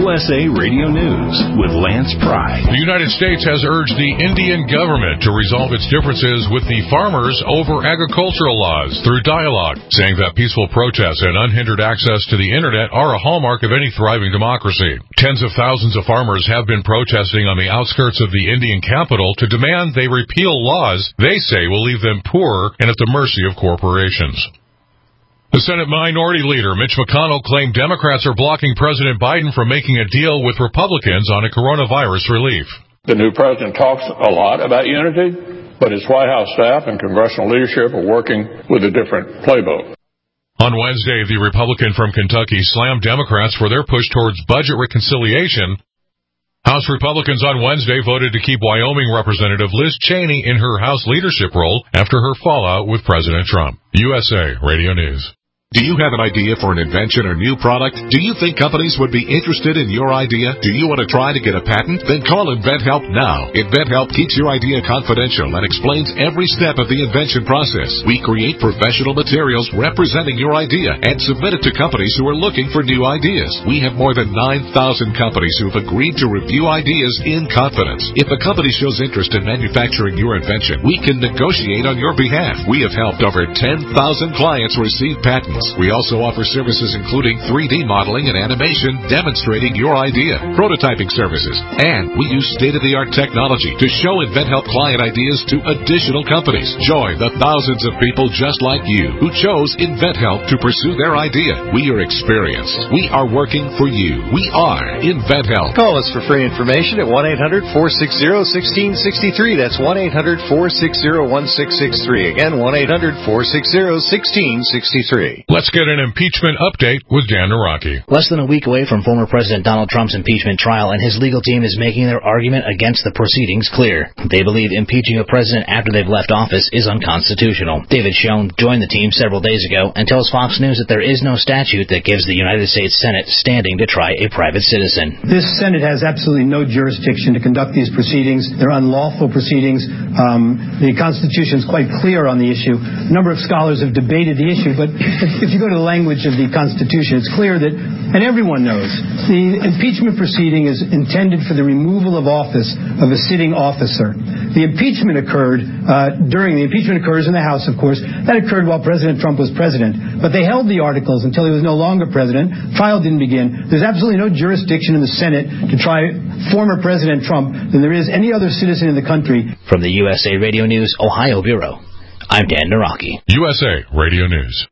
USA Radio News with Lance Pry. The United States has urged the Indian government to resolve its differences with the farmers over agricultural laws through dialogue, saying that peaceful protests and unhindered access to the internet are a hallmark of any thriving democracy. Tens of thousands of farmers have been protesting on the outskirts of the Indian capital to demand they repeal laws they say will leave them poor and at the mercy of corporations. The Senate Minority Leader, Mitch McConnell, claimed Democrats are blocking President Biden from making a deal with Republicans on a coronavirus relief. The new president talks a lot about unity, but his White House staff and congressional leadership are working with a different playbook. On Wednesday, the Republican from Kentucky slammed Democrats for their push towards budget reconciliation. House Republicans on Wednesday voted to keep Wyoming Representative Liz Cheney in her House leadership role after her fallout with President Trump. USA Radio News. Do you have an idea for an invention or new product? Do you think companies would be interested in your idea? Do you want to try to get a patent? Then call InventHelp now. InventHelp keeps your idea confidential and explains every step of the invention process. We create professional materials representing your idea and submit it to companies who are looking for new ideas. We have more than 9,000 companies who have agreed to review ideas in confidence. If a company shows interest in manufacturing your invention, we can negotiate on your behalf. We have helped over 10,000 clients receive patents. We also offer services including 3D modeling and animation demonstrating your idea, prototyping services, and we use state-of-the-art technology to show InventHelp client ideas to additional companies. Join the thousands of people just like you who chose InventHelp to pursue their idea. We are experienced. We are working for you. We are InventHelp. Call us for free information at 1-800-460-1663. That's 1-800-460-1663. Again, 1-800-460-1663. Let's get an impeachment update with Dan Naraki. Less than a week away from former President Donald Trump's impeachment trial, and his legal team is making their argument against the proceedings clear. They believe impeaching a president after they've left office is unconstitutional. David Schoen joined the team several days ago and tells Fox News that there is no statute that gives the United States Senate standing to try a private citizen. This Senate has absolutely no jurisdiction to conduct these proceedings. They're unlawful proceedings. The Constitution is quite clear on the issue. A number of scholars have debated the issue, but if you go to the language of the Constitution, it's clear that, and everyone knows, the impeachment proceeding is intended for the removal of office of a sitting officer. The impeachment occurs in the House, of course. That occurred while President Trump was president. But they held the articles until he was no longer president. Trial didn't begin. There's absolutely no jurisdiction in the Senate to try former President Trump than there is any other citizen in the country. From the USA Radio News Ohio Bureau, I'm Dan Naraki. USA Radio News.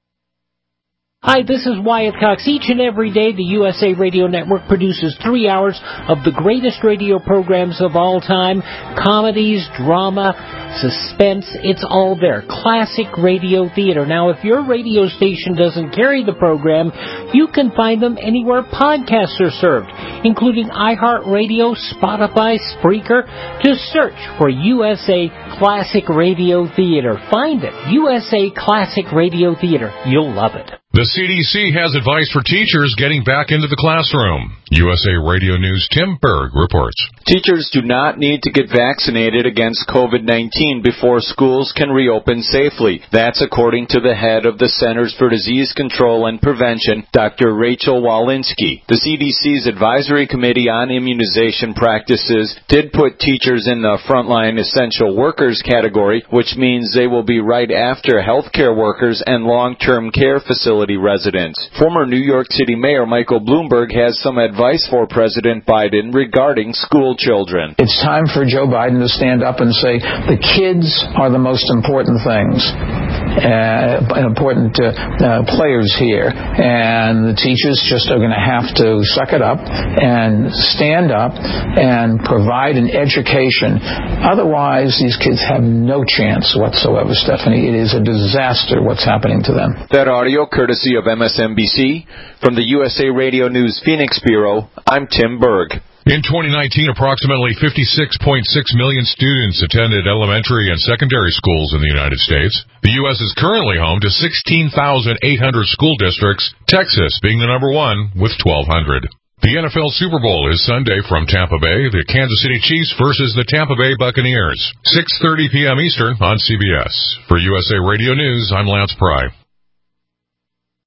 Hi, this is Wyatt Cox. Each and every day, the USA Radio Network produces 3 hours of the greatest radio programs of all time. Comedies, drama, suspense, it's all there. Classic radio theater. Now, if your radio station doesn't carry the program, you can find them anywhere podcasts are served, including iHeartRadio, Spotify, Spreaker. Just search for USA Classic Radio Theater. Find it. USA Classic Radio Theater. You'll love it. The CDC has advice for teachers getting back into the classroom. USA Radio News' Tim Berg reports. Teachers do not need to get vaccinated against COVID-19 before schools can reopen safely. That's according to the head of the Centers for Disease Control and Prevention, Dr. Rachel Walensky. The CDC's Advisory Committee on Immunization Practices did put teachers in the frontline essential workers category, which means they will be right after healthcare workers and long-term care facility residents. Former New York City Mayor Michael Bloomberg has some advice for President Biden regarding school children. It's time for Joe Biden to stand up and say the kids are the most important things, important players here, and the teachers just are going to have to suck it up and stand up and provide an education. Otherwise, these kids have no chance whatsoever, Stephanie. It is a disaster what's happening to them. That audio courtesy of MSNBC. From the USA Radio News Phoenix Bureau, I'm Tim Berg. In 2019, approximately 56.6 million students attended elementary and secondary schools in the United States. The U.S. is currently home to 16,800 school districts, Texas being the number one with 1,200. The NFL Super Bowl is Sunday from Tampa Bay. The Kansas City Chiefs versus the Tampa Bay Buccaneers. 6:30 p.m. Eastern on CBS. For USA Radio News, I'm Lance Pry.